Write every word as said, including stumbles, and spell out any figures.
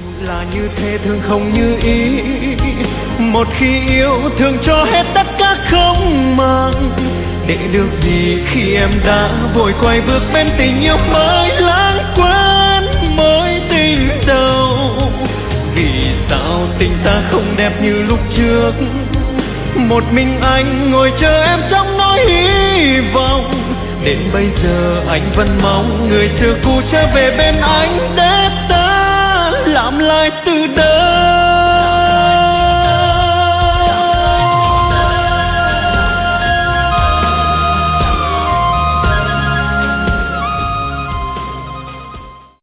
là như thế thường không như ý, một khi yêu thường cho hết tất cả không màng. Để được gì khi em đã vội quay bước bên tình yêu mới lãng quên mới tình đầu. Vì sao tình ta không đẹp như lúc trước, một mình anh ngồi chờ em trong nỗi hy vọng. Đến bây giờ anh vẫn mong người xưa cũ trở về bên anh để ta làm lại từ đầu.